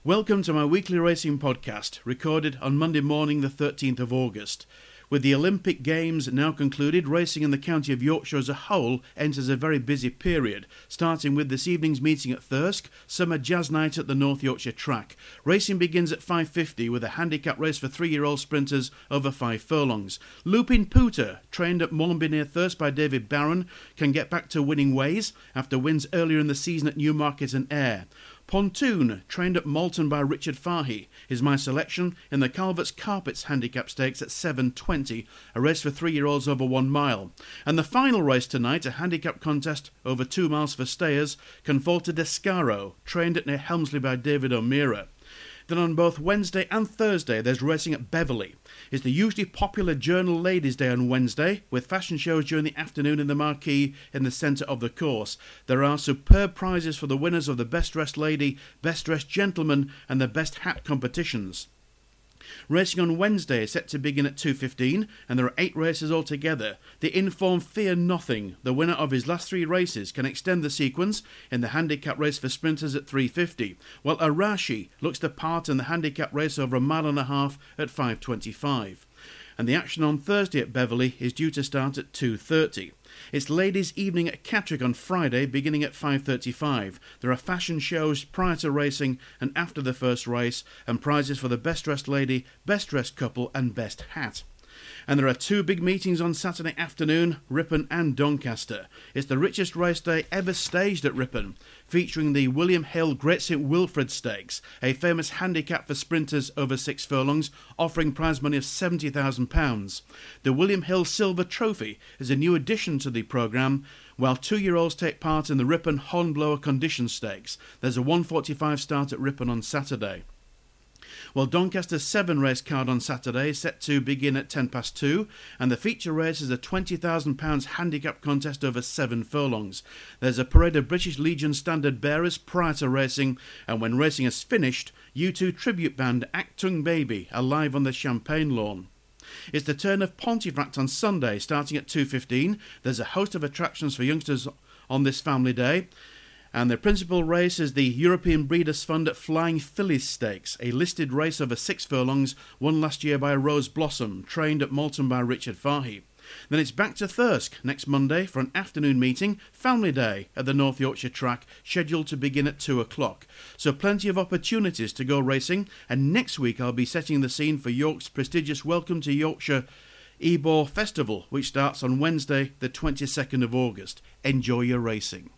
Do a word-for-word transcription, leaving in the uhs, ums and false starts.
Welcome to my weekly racing podcast, recorded on Monday morning the thirteenth of August. With the Olympic Games now concluded, racing in the county of Yorkshire as a whole enters a very busy period, starting with this evening's meeting at Thirsk, Summer Jazz Night at the North Yorkshire track. Racing begins at five fifty with a handicap race for three-year-old sprinters over five furlongs. Lupin Pooter, trained at Mornby near Thirsk by David Barron, can get back to winning ways after wins earlier in the season at Newmarket and Ayr. Pontoon, trained at Malton by Richard Fahey, is my selection in the Calvert's Carpets Handicap Stakes at seven twenty, a race for three-year-olds over one mile. And the final race tonight, a handicap contest over two miles for stayers, can fall to Descaro, trained at near Helmsley by David O'Meara. Then on both Wednesday and Thursday there's racing at Beverley. It's the usually popular Journal Ladies' Day on Wednesday, with fashion shows during the afternoon in the marquee in the centre of the course. There are superb prizes for the winners of the Best Dressed Lady, Best Dressed Gentleman and the Best Hat competitions. Racing on Wednesday is set to begin at two fifteen, and there are eight races altogether. The informed Fear Nothing, the winner of his last three races, can extend the sequence in the handicap race for sprinters at three fifty, while Arashi looks to part in the handicap race over a mile and a half at five twenty-five. And the action on Thursday at Beverley is due to start at two thirty. It's Ladies' Evening at Catterick on Friday, beginning at five thirty-five. There are fashion shows prior to racing and after the first race, and prizes for the Best Dressed Lady, Best Dressed Couple and Best Hat. And there are two big meetings on Saturday afternoon, Ripon and Doncaster. It's the richest race day ever staged at Ripon, featuring the William Hill Great Saint Wilfrid Stakes, a famous handicap for sprinters over six furlongs, offering prize money of seventy thousand pounds. The William Hill Silver Trophy is a new addition to the programme, while two-year-olds take part in the Ripon Hornblower Condition Stakes. There's a one forty-five start at Ripon on Saturday. Well, Doncaster's seven race card on Saturday is set to begin at ten past two, and the feature race is a twenty thousand pounds handicap contest over seven furlongs. There's a parade of British Legion standard bearers prior to racing, and when racing is finished, U two tribute band Actung Baby are live on the Champagne lawn. It's the turn of Pontefract on Sunday, starting at two fifteen. There's a host of attractions for youngsters on this family day. And the principal race is the European Breeders' Fund at Flying Phillies Stakes, a listed race over six furlongs, won last year by Rose Blossom, trained at Malton by Richard Fahey. Then it's back to Thirsk next Monday for an afternoon meeting, Family Day, at the North Yorkshire track, scheduled to begin at two o'clock. So plenty of opportunities to go racing, and next week I'll be setting the scene for York's prestigious Welcome to Yorkshire Ebor Festival, which starts on Wednesday the twenty-second of August. Enjoy your racing.